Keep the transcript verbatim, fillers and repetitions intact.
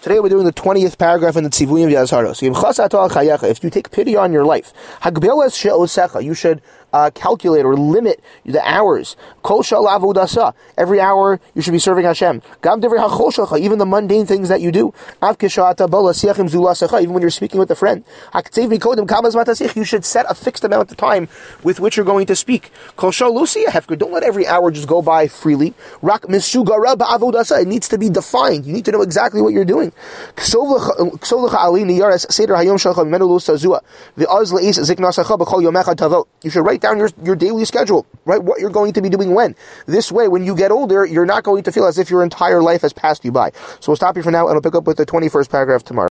Today we're doing the twentieth paragraph in the Tzivuyim V'Yazharos. If you take pity on your life, you should uh, calculate or limit the hours. Every hour you should be serving Hashem. Even the mundane things that you do. Even when you're speaking with a friend. You should set a fixed amount of time with which you're going to speak. Don't let every hour just go by freely. It needs to be defined. You need to know exactly what you're doing. You should write down your, your daily schedule, right? What you're going to be doing when. This way, when you get older, you're not going to feel as if your entire life has passed you by. So we'll stop here for now, and we'll pick up with the twenty-first paragraph tomorrow.